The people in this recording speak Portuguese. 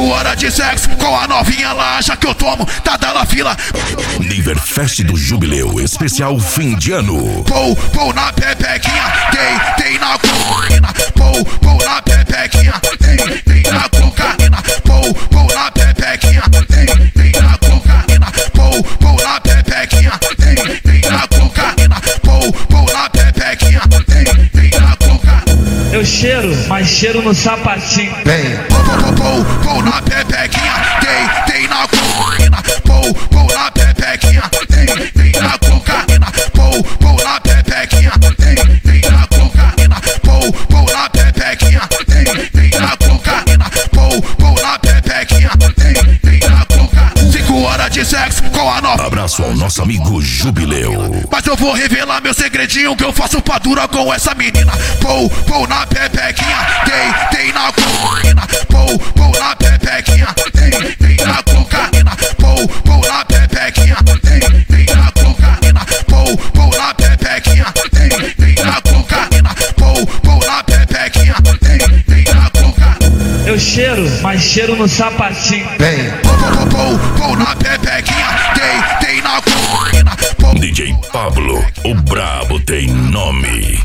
horas de sexo com a novinha lá, acha que eu tomo, tá dando fila. Niverfest do Jubileu, especial fim de ano. Pou na pepequinha, tem na cocaína. Pou na pepequinha, tem na cocaína. Pou na pepequinha, tem na cocaína. Pou na pepequinha, tem na cocaína. Pou na pepequinha, tem na cocaína. Eu cheiro, mas cheiro no sapatinho. Vem. Pou na pepequinha, tem na cocaína. Pou na pepequinha, tem na cocaína. Pou na pepequinha, tem na cocaína. Pou na pepequinha, tem na cocaína. Pou na pepequinha, tem na cocaína. 5 horas de sexo com a nova. Abraço ao nosso amigo Jubileu. Mas eu vou revelar meu segredinho que eu faço pra dura com essa menina. Pou na pepequinha, tem na cocaína. Pou na pepequinha, tem na cocaína. Pou na pepequinha, tem na cocaína. Pou na pepequinha, tem na cocaína. Pou na pepequinha, tem na cocaína. Eu cheiro, mas cheiro no sapatinho. Vem. Pou na pepequinha.